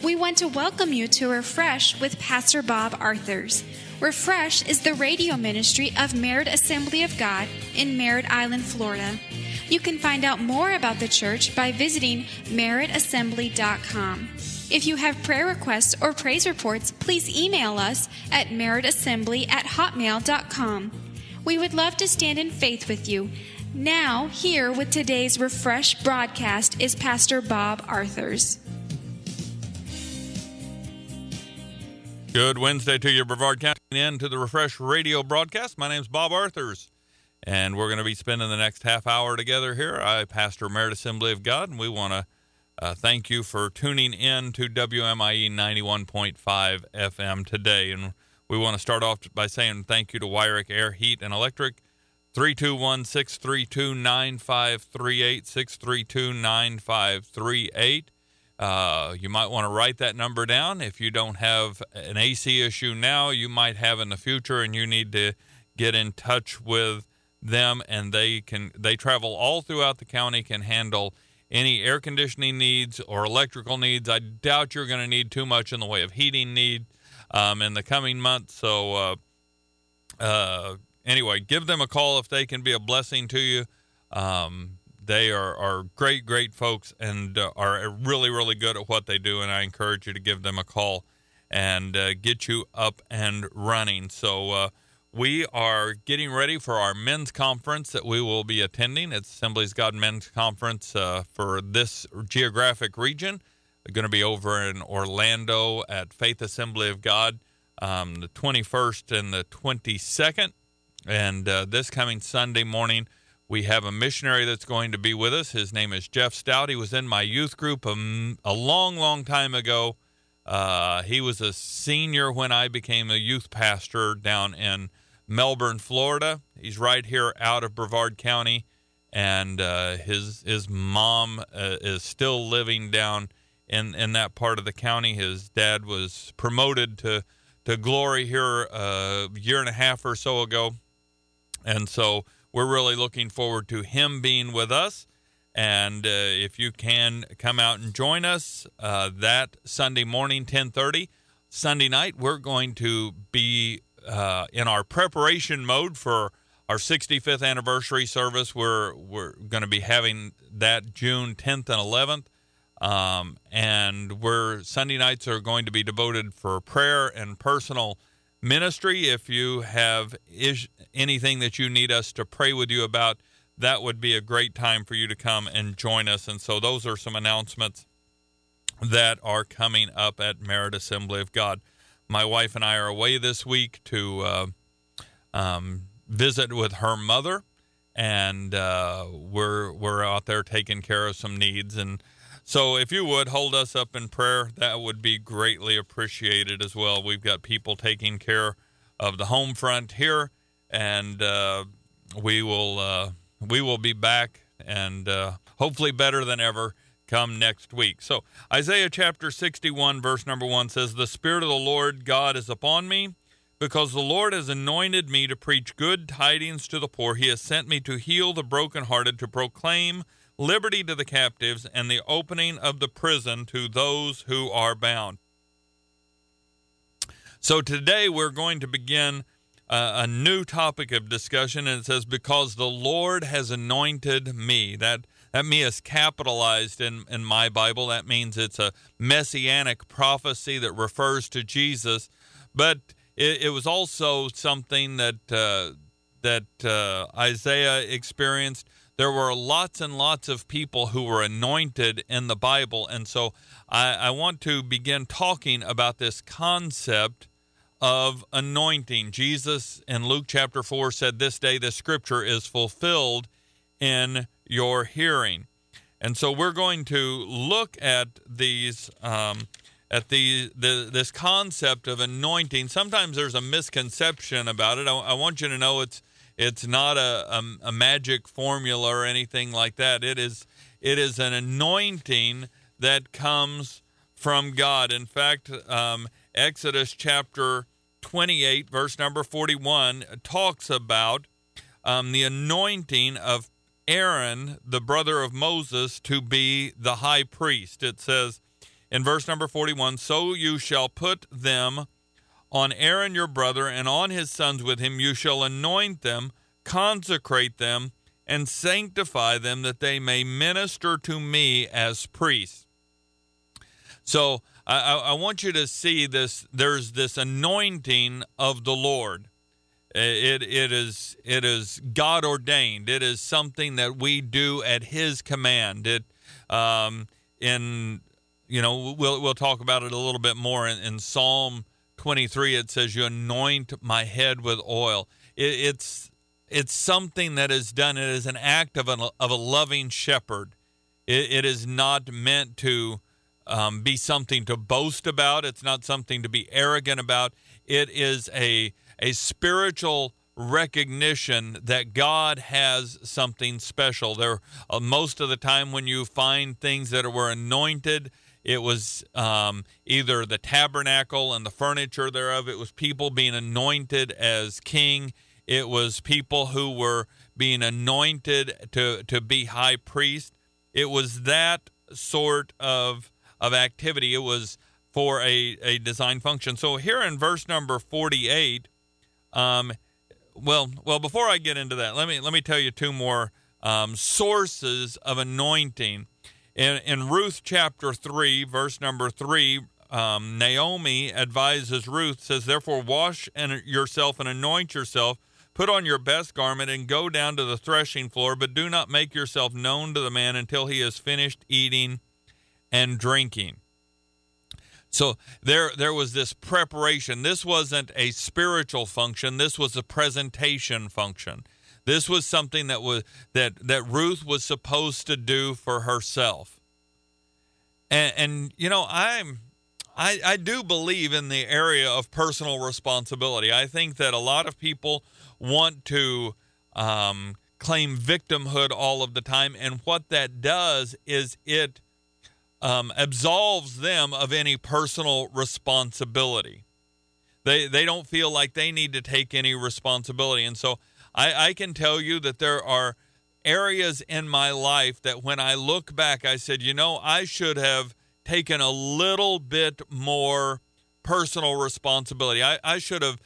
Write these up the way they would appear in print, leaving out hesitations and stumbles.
We want to welcome you to Refresh with Pastor Bob Arthurs. Refresh is the radio ministry of Merritt Assembly of God in Merritt Island, Florida. You can find out more about the church by visiting merrittassembly.com. If you have prayer requests or praise reports, please email us at merrittassembly@hotmail.com. We would love to stand in faith with you. Now, here with today's Refresh broadcast is Pastor Bob Arthurs. Good Wednesday to you, Brevard County, into the Refresh radio broadcast. My name's Bob Arthurs, and we're going to be spending the next half hour together here. I pastor Merritt Assembly of God, and we want to thank you for tuning in to WMIE 91.5 FM today. And we want to start off by saying thank you to Wyrick Air, Heat, and Electric, 321-632-9538, 632-9538. You might want to write that number down. If you don't have an AC issue now, you might have in the future, and you need to get in touch with them, and they travel all throughout the county, can handle any air conditioning needs or electrical needs. I doubt you're going to need too much in the way of heating need in the coming months. So anyway, give them a call if they can be a blessing to you. They are great folks and are really, really good at what they do, and I encourage you to give them a call and get you up and running. So we are getting ready for our men's conference that we will be attending. It's Assemblies of God Men's Conference for this geographic region. They're going to be over in Orlando at Faith Assembly of God the 21st and the 22nd. And this coming Sunday morning, we have a missionary that's going to be with us. His name is Jeff Stout. He was in my youth group a long time ago. He was a senior when I became a youth pastor down in Melbourne, Florida. He's right here out of Brevard County, and his mom is still living down in that part of the county. His dad was promoted to glory here a year and a half or so ago, and so we're really looking forward to him being with us. And if you can come out and join us that Sunday morning, 10:30. Sunday night, we're going to be in our preparation mode for our 65th anniversary service. We're going to be having that June 10th and 11th. And Sunday nights are going to be devoted for prayer and personal ministry. If you have anything that you need us to pray with you about, that would be a great time for you to come and join us. And so those are some announcements that are coming up at Merritt Assembly of God. My wife and I are away this week to visit with her mother, and we're out there taking care of some needs. And so if you would hold us up in prayer, that would be greatly appreciated as well. We've got people taking care of the home front here, and we will be back and hopefully better than ever come next week. So Isaiah chapter 61 verse number 1 says, "The Spirit of the Lord God is upon me, because the Lord has anointed me to preach good tidings to the poor. He has sent me to heal the brokenhearted, to proclaim liberty to the captives, and the opening of the prison to those who are bound." So today we're going to begin a new topic of discussion, and it says, "Because the Lord has anointed me." That me is capitalized in my Bible. That means it's a messianic prophecy that refers to Jesus, but it was also something that Isaiah experienced. There were lots and lots of people who were anointed in the Bible, and so I want to begin talking about this concept of anointing. Jesus in Luke chapter 4 said, "This day the scripture is fulfilled in your hearing." And so we're going to look at these this concept of anointing. Sometimes there's a misconception about it. I want you to know it's not a magic formula or anything like that. It is an anointing that comes from God. In fact, Exodus chapter 28, verse number 41, talks about the anointing of Aaron, the brother of Moses, to be the high priest. It says in verse number 41, so you shall put them on Aaron your brother, and on his sons with him. You shall anoint them, consecrate them, and sanctify them, that they may minister to me as priests. So I want you to see this. There's this anointing of the Lord. It is God ordained. It is something that we do at His command. We'll talk about it a little bit more in Psalm 23. It says, "You anoint my head with oil." It's something that is done. It is an act of a loving shepherd. It is not meant to be something to boast about. It's not something to be arrogant about. It is a spiritual recognition that God has something special. Most of the time when you find things that were anointed, it was either the tabernacle and the furniture thereof. It was people being anointed as king. It was people who were being anointed to be high priest. It was that sort of activity. It was for a design function. So here in verse number 48, before I get into that, let me tell you two more sources of anointing. In Ruth chapter 3, verse number 3, Naomi advises Ruth, says, "Therefore wash yourself and anoint yourself, put on your best garment, and go down to the threshing floor, but do not make yourself known to the man until he has finished eating and drinking." So there was this preparation. This wasn't a spiritual function. This was a presentation function. This was something that Ruth was supposed to do for herself. And I do believe in the area of personal responsibility. I think that a lot of people want to claim victimhood all of the time, and what that does is it absolves them of any personal responsibility. They don't feel like they need to take any responsibility. And so I can tell you that there are areas in my life that when I look back, I said, I should have taken a little bit more personal responsibility. I should have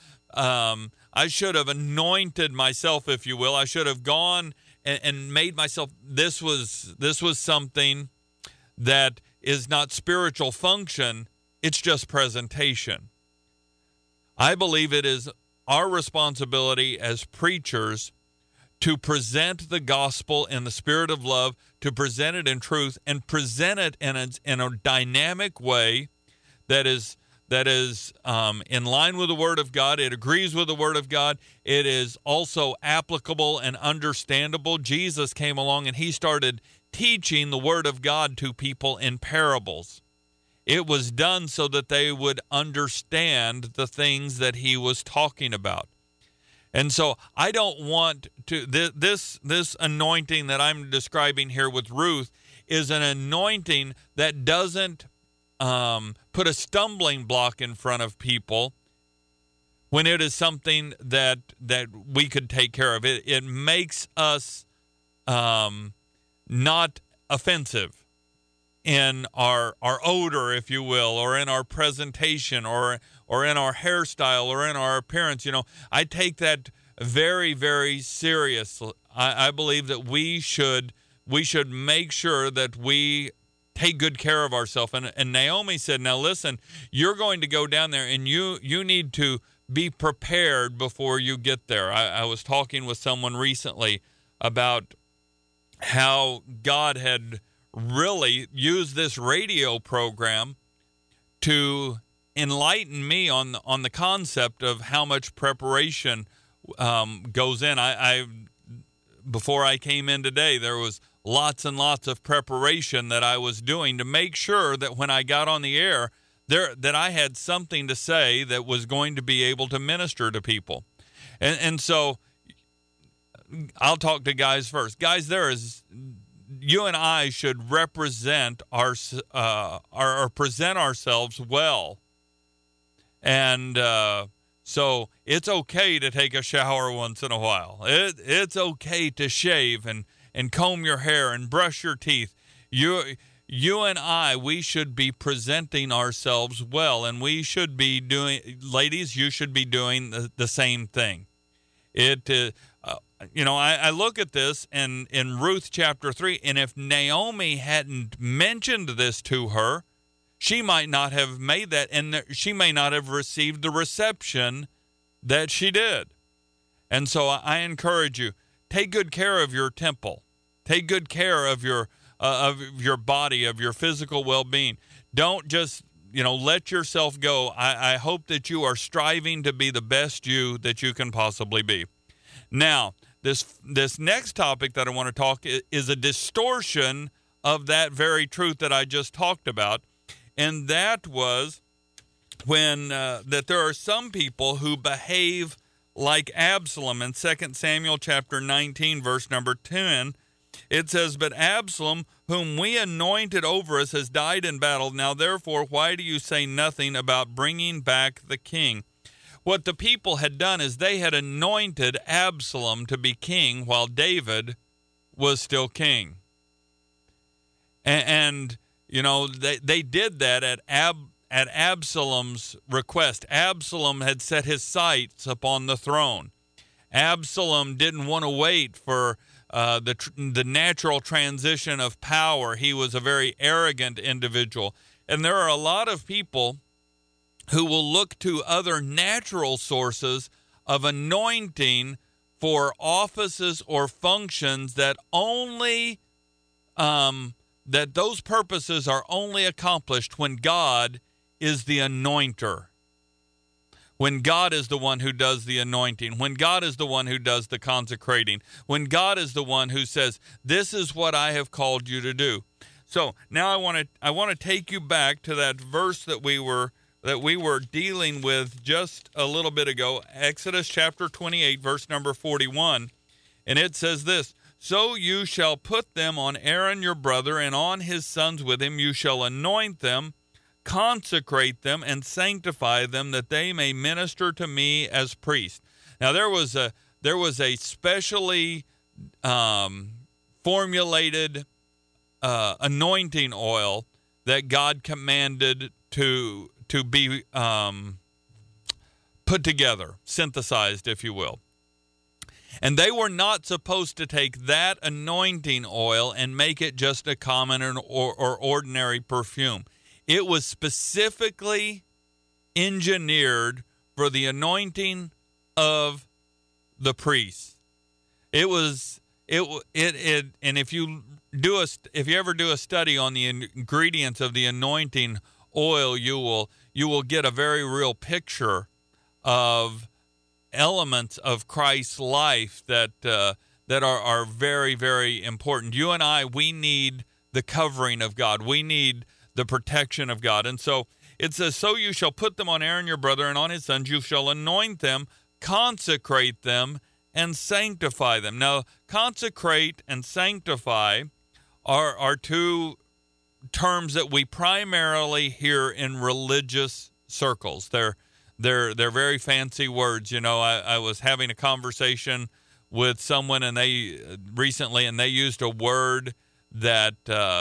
anointed myself, if you will. I should have gone and made myself. This was something that is not spiritual function. It's just presentation. I believe it is our responsibility as preachers to present the gospel in the spirit of love, to present it in truth, and present it in a dynamic way that is in line with the Word of God. It agrees with the Word of God. It is also applicable and understandable. Jesus came along and He started teaching the Word of God to people in parables. It was done so that they would understand the things that He was talking about. And so I don't want to, this anointing that I'm describing here with Ruth is an anointing that doesn't put a stumbling block in front of people when it is something that we could take care of. It makes us not offensive in our odor, if you will, or in our presentation, or in our hairstyle, or in our appearance. I take that very, very seriously. I believe that we should make sure that we take good care of ourselves. And Naomi said, "Now listen, you're going to go down there, and you need to be prepared before you get there." I was talking with someone recently about how God had really used this radio program to enlighten me on the concept of how much preparation goes in. Before I came in today, there was lots and lots of preparation that I was doing to make sure that when I got on the air, that I had something to say that was going to be able to minister to people. And so I'll talk to guys first. Guys, you and I should represent or present ourselves well. And so it's okay to take a shower once in a while. It's okay to shave and comb your hair and brush your teeth. you and I, we should be presenting ourselves well, and we should be doing, ladies, you should be doing the same thing. I look at this in Ruth chapter 3, and if Naomi hadn't mentioned this to her, she might not have made that, and she may not have received the reception that she did. And so I encourage you, take good care of your temple. Take good care of your body, of your physical well-being. Don't just, let yourself go. I hope that you are striving to be the best you that you can possibly be. Now, this next topic that I want to talk is a distortion of that very truth that I just talked about. And that was that there are some people who behave like Absalom. In 2 Samuel chapter 19, verse number 10, it says, "But Absalom, whom we anointed over us, has died in battle. Now therefore, why do you say nothing about bringing back the king?" What the people had done is they had anointed Absalom to be king while David was still king. And they did that at Absalom's request. Absalom had set his sights upon the throne. Absalom didn't want to wait for the natural transition of power. He was a very arrogant individual. And there are a lot of people who will look to other natural sources of anointing for offices or functions that that those purposes are only accomplished when God is the anointer. When God is the one who does the anointing, when God is the one who does the consecrating, when God is the one who says, "This is what I have called you to do." So now I want to take you back to that verse that we were dealing with just a little bit ago, Exodus chapter 28, verse number 41, and it says this: "So you shall put them on Aaron your brother, and on his sons with him. You shall anoint them, consecrate them, and sanctify them, that they may minister to me as priests." Now there was a specially formulated anointing oil that God commanded to be put together, synthesized, if you will. And they were not supposed to take that anointing oil and make it just a common or ordinary perfume. It was specifically engineered for the anointing of the priests. And if you ever do a study on the ingredients of the anointing oil, you will get a very real picture of elements of Christ's life that are very, very important. You and I, we need the covering of God. We need the protection of God. And so it says, "So you shall put them on Aaron your brother, and on his sons. You shall anoint them, consecrate them, and sanctify them." Now, consecrate and sanctify are two terms that we primarily hear in religious circles. They're very fancy words. I was having a conversation with someone and they used a word that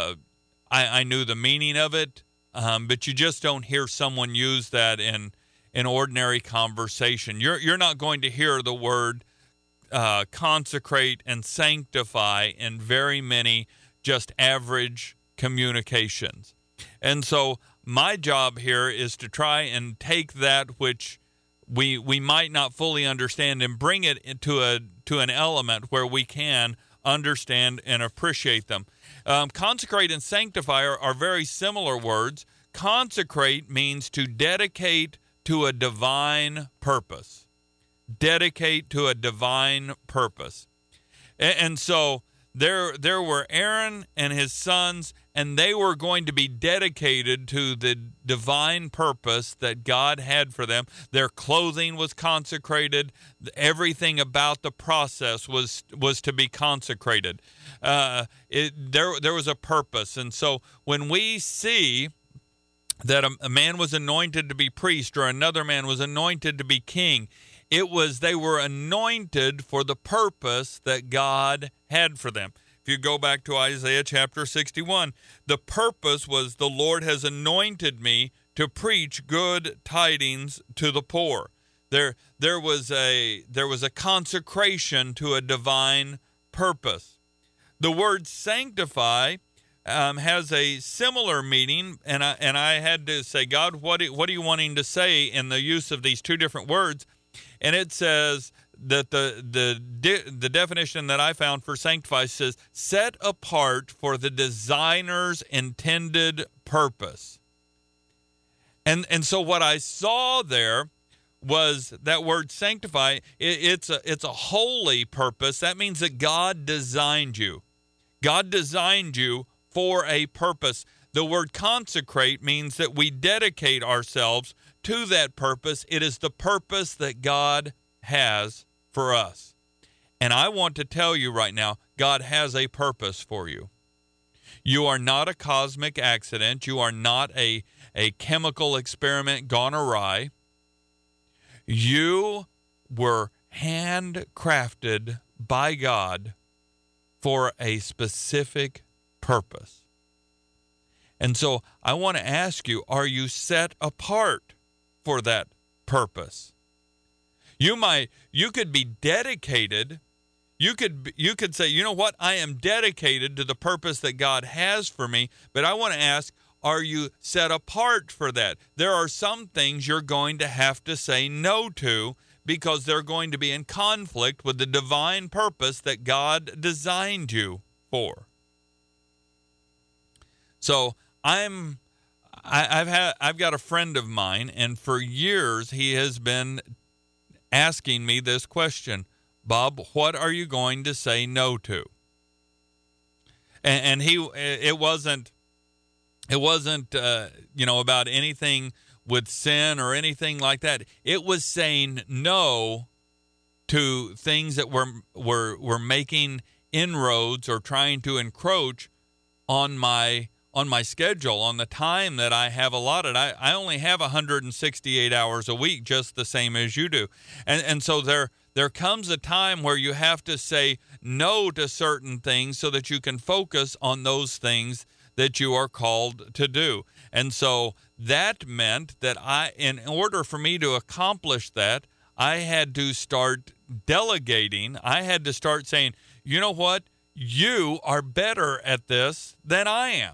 I knew the meaning of it, but you just don't hear someone use that in ordinary conversation. You're not going to hear the word consecrate and sanctify in very many just average communications. And so my job here is to try and take that which we might not fully understand and bring it into an element where we can understand and appreciate them. Consecrate and sanctify are very similar words. Consecrate means to dedicate to a divine purpose. Dedicate to a divine purpose. And so there were Aaron and his sons, and they were going to be dedicated to the divine purpose that God had for them. Their clothing was consecrated. Everything about the process was to be consecrated. There was a purpose. And so when we see that a man was anointed to be priest or another man was anointed to be king, they were anointed for the purpose that God had for them. If you go back to Isaiah chapter 61, the purpose was the Lord has anointed me to preach good tidings to the poor. There was a consecration to a divine purpose. The word sanctify has a similar meaning, and I had to say, God, what are you wanting to say in the use of these two different words? And it says that the definition that I found for sanctify says set apart for the designer's intended purpose. And so what I saw there was that word sanctify. It's a holy purpose. That means that God designed you. God designed you for a purpose. The word consecrate means that we dedicate ourselves to that purpose. It is the purpose that God has for us. And I want to tell you right now, God has a purpose for you. You are not a cosmic accident. You are not a chemical experiment gone awry. You were handcrafted by God for a specific purpose. And so I want to ask you, are you set apart for that purpose? You could be dedicated. You could say, you know what? I am dedicated to the purpose that God has for me, but I want to ask, are you set apart for that? There are some things you're going to have to say no to because they're going to be in conflict with the divine purpose that God designed you for. So I've got a friend of mine, and for years he has been asking me this question: Bob, what are you going to say no to? And it wasn't about anything with sin or anything like that. It was saying no to things that were making inroads or trying to encroach on my schedule, on the time that I have allotted. I only have 168 hours a week, just the same as you do. And so there comes a time where you have to say no to certain things so that you can focus on those things that you are called to do. And so that meant that in order for me to accomplish that, I had to start delegating. I had to start saying, you know what? You are better at this than I am.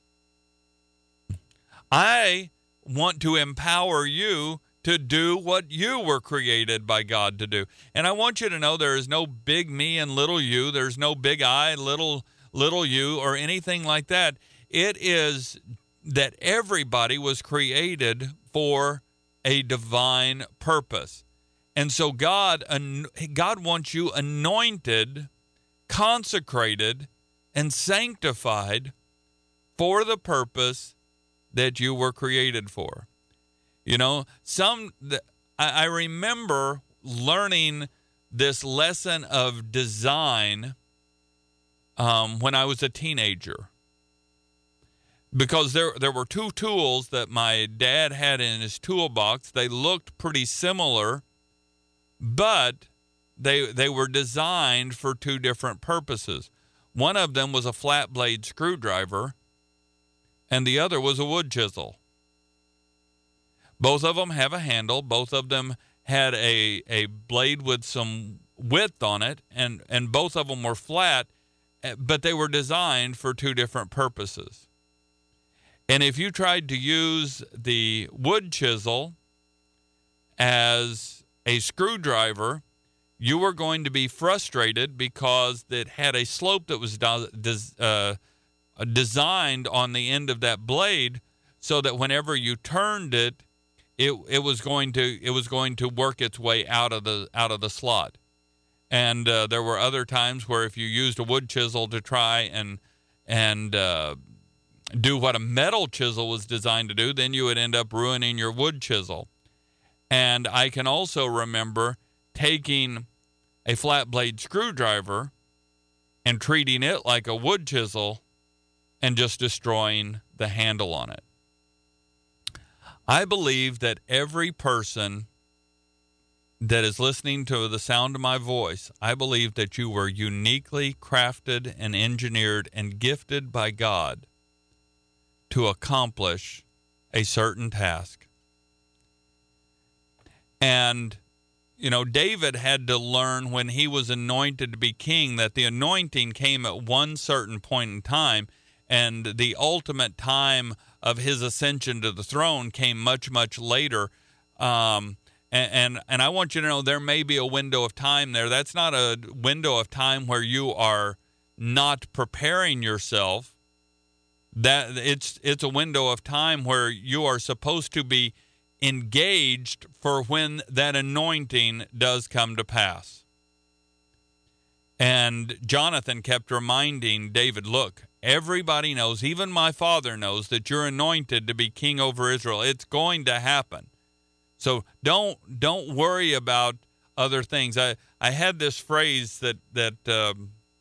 I want to empower you to do what you were created by God to do. And I want you to know there is no big me and little you. There's no big I, little you, or anything like that. It is that everybody was created for a divine purpose. And so God wants you anointed, consecrated, and sanctified for the purpose that you were created for. You know, I remember learning this lesson of design when I was a teenager, because there were two tools that my dad had in his toolbox. They looked pretty similar, but they were designed for two different purposes. One of them was a flat blade screwdriver, and the other was a wood chisel. Both of them have a handle. Both of them had a blade with some width on it, and both of them were flat, but they were designed for two different purposes. And if you tried to use the wood chisel as a screwdriver, you were going to be frustrated because it had a slope that was designed on the end of that blade so that whenever you turned it, it was going to work its way out of the slot. And there were other times where if you used a wood chisel to try and do what a metal chisel was designed to do, then you would end up ruining your wood chisel. And I can also remember taking a flat blade screwdriver and treating it like a wood chisel and just destroying the handle on it. I believe that every person that is listening to the sound of my voice, I believe that you were uniquely crafted and engineered and gifted by God to accomplish a certain task. And, you know, David had to learn when he was anointed to be king that the anointing came at one certain point in time, and the ultimate time of his ascension to the throne came much, much later. And I want you to know there may be a window of time there. That's not a window of time where you are not preparing yourself. That it's a window of time where you are supposed to be engaged for when that anointing does come to pass. And Jonathan kept reminding David, look, everybody knows, even my father knows, that you're anointed to be king over Israel. It's going to happen. So don't worry about other things. I had this phrase that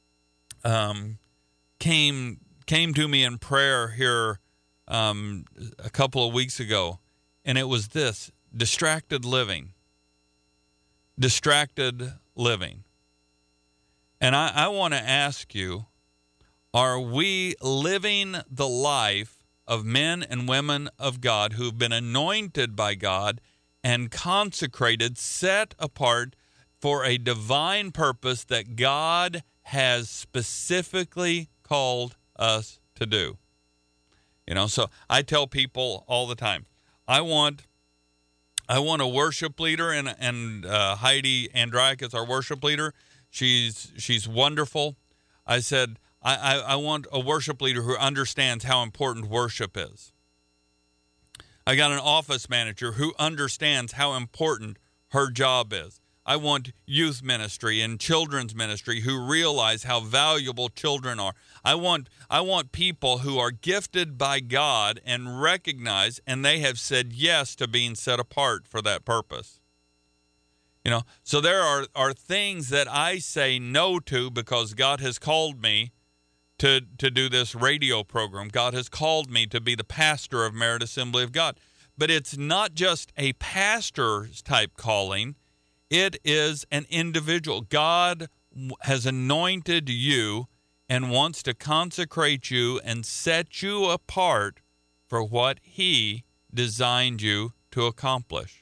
came to me in prayer here a couple of weeks ago, and it was this: distracted living. Distracted living. And I want to ask you, are we living the life of men and women of God who've been anointed by God and consecrated, set apart for a divine purpose that God has specifically called us to do? You know, so I tell people all the time, I want a worship leader, and Heidi Andraik is our worship leader. She's wonderful. I said, I want a worship leader who understands how important worship is. I got an office manager who understands how important her job is. I want youth ministry and children's ministry who realize how valuable children are. I want people who are gifted by God and recognize, and they have said yes to being set apart for that purpose. You know, so there are things that I say no to because God has called me to do this radio program. God has called me to be the pastor of Merit Assembly of God. But it's not just a pastor's type calling. It is an individual. God has anointed you and wants to consecrate you and set you apart for what He designed you to accomplish.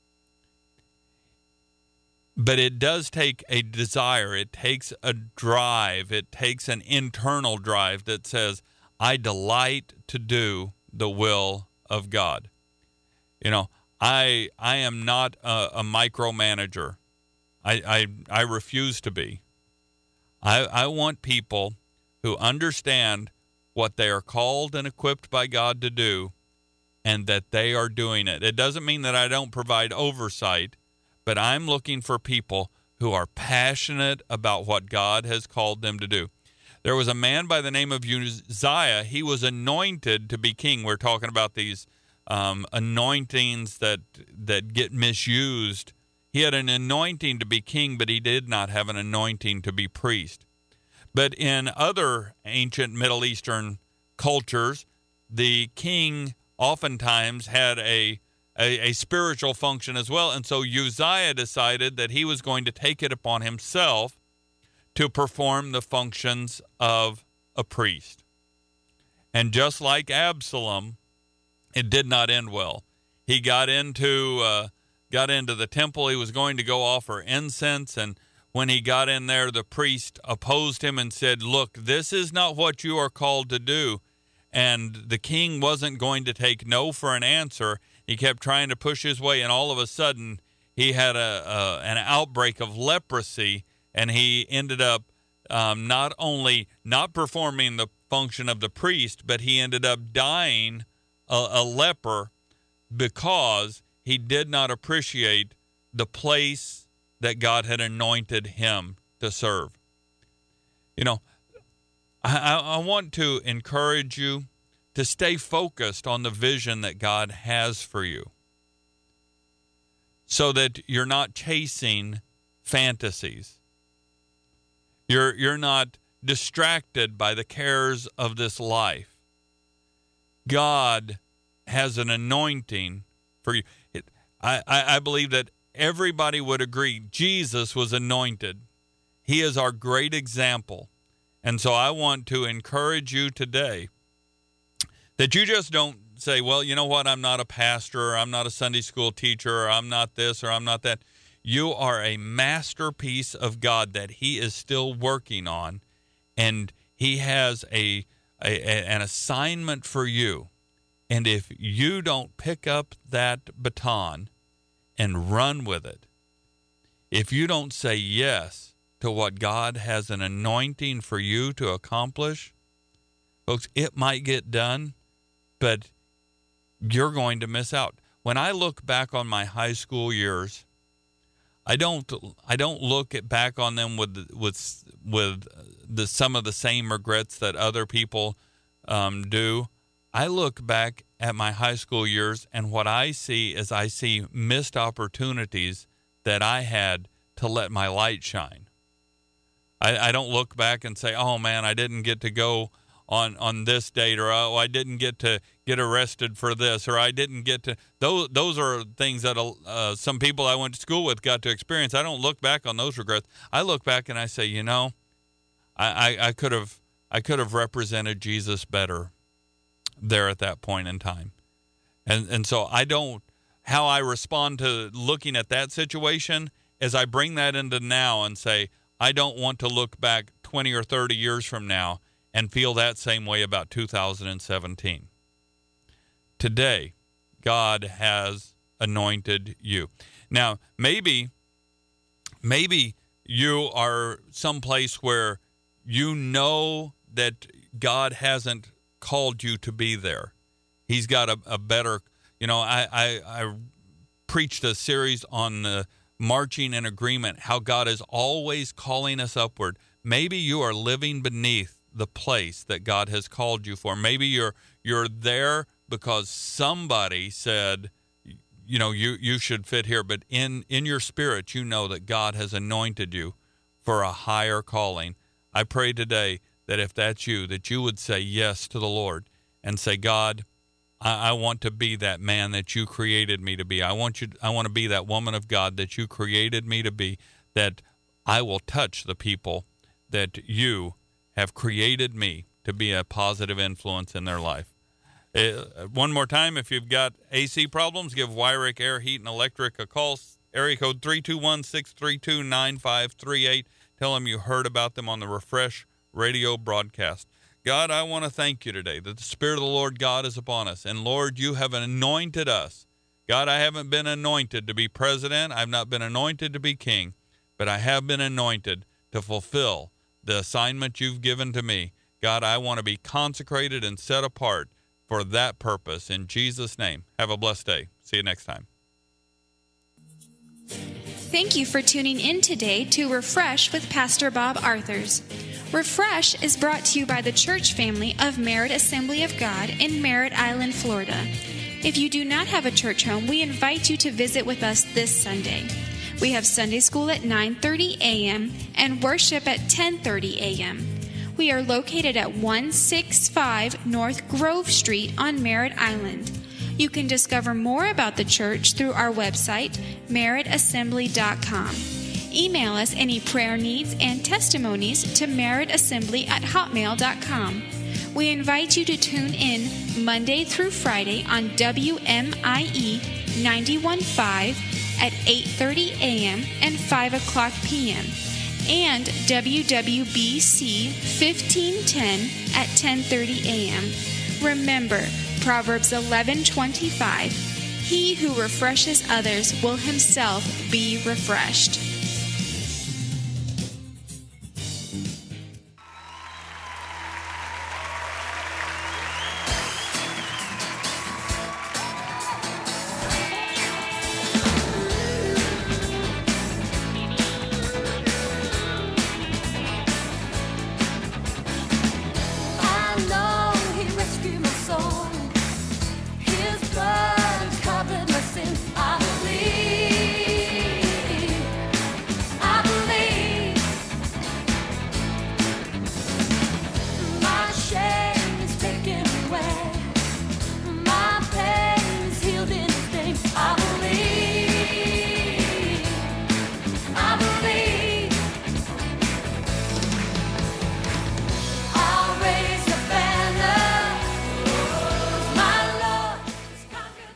But it does take a desire. It takes a drive. It takes an internal drive that says, I delight to do the will of God. You know, I am not a micromanager. I refuse to be. I want people who understand what they are called and equipped by God to do, and that they are doing it. It doesn't mean that I don't provide oversight, but I'm looking for people who are passionate about what God has called them to do. There was a man by the name of Uzziah. He was anointed to be king. We're talking about these anointings that get misused. He had an anointing to be king, but he did not have an anointing to be priest. But in other ancient Middle Eastern cultures, the king oftentimes had a spiritual function as well. And so Uzziah decided that he was going to take it upon himself to perform the functions of a priest. And just like Absalom, it did not end well. He got into the temple. He was going to go offer incense, and when he got in there, the priest opposed him and said, look, this is not what you are called to do. And the king wasn't going to take no for an answer. He kept trying to push his way, and all of a sudden he had an outbreak of leprosy, and he ended up not only not performing the function of the priest, but he ended up dying a leper because he did not appreciate the place that God had anointed him to serve. You know, I want to encourage you to stay focused on the vision that God has for you, so that you're not chasing fantasies. You're not distracted by the cares of this life. God has an anointing for you. I believe that everybody would agree Jesus was anointed. He is our great example. And so I want to encourage you today that you just don't say, well, you know what, I'm not a pastor, or I'm not a Sunday school teacher, or I'm not this, or I'm not that. You are a masterpiece of God that he is still working on, and he has an assignment for you. And if you don't pick up that baton and run with it, if you don't say yes to what God has an anointing for you to accomplish, folks, it might get done, but you're going to miss out. When I look back on my high school years, I don't look back on them with some of the same regrets that other people do. I look back at my high school years, and what I see is I see missed opportunities that I had to let my light shine. I don't look back and say, oh man, I didn't get to go on this date, or oh, I didn't get to get arrested for this, or I didn't get to. Those are things that some people I went to school with got to experience. I don't look back on those regrets. I look back and I say, you know, I could have represented Jesus better there at that point in time. And so how I respond to looking at that situation is I bring that into now and say, I don't want to look back 20 or 30 years from now and feel that same way about 2017. Today, God has anointed you. Now, maybe you are someplace where you know that God hasn't called you to be there. He's got a better, I preached a series on marching in agreement, how God is always calling us upward. Maybe you are living beneath the place that God has called you for. Maybe you're there because somebody said, you should fit here, but in your spirit, you know that God has anointed you for a higher calling. I pray today that if that's you, that you would say yes to the Lord and say, God, I want to be that man that you created me to be. I want to be that woman of God that you created me to be, that I will touch the people that you have created me to be a positive influence in their life. One more time, if you've got AC problems, give Wyrick Air, Heat, and Electric a call. Area code 321-632-9538. Tell them you heard about them on the Refresh radio broadcast. God, I want to thank you today that the Spirit of the Lord God is upon us. And Lord, you have anointed us. God, I haven't been anointed to be president. I've not been anointed to be king, but I have been anointed to fulfill the assignment you've given to me. God, I want to be consecrated and set apart for that purpose. In Jesus' name, have a blessed day. See you next time. Thank you for tuning in today to Refresh with Pastor Bob Arthurs. Refresh is brought to you by the church family of Merritt Assembly of God in Merritt Island, Florida. If you do not have a church home, we invite you to visit with us this Sunday. We have Sunday school at 9:30 a.m. and worship at 10:30 a.m. We are located at 165 North Grove Street on Merritt Island. You can discover more about the church through our website, merrittassembly.com. Email us any prayer needs and testimonies to merrittassembly@hotmail.com. We invite you to tune in Monday through Friday on WMIE 91.5 at 8:30 a.m. and 5 o'clock p.m. and WWBC 1510 at 10:30 a.m. Remember, Proverbs 11:25, he who refreshes others will himself be refreshed.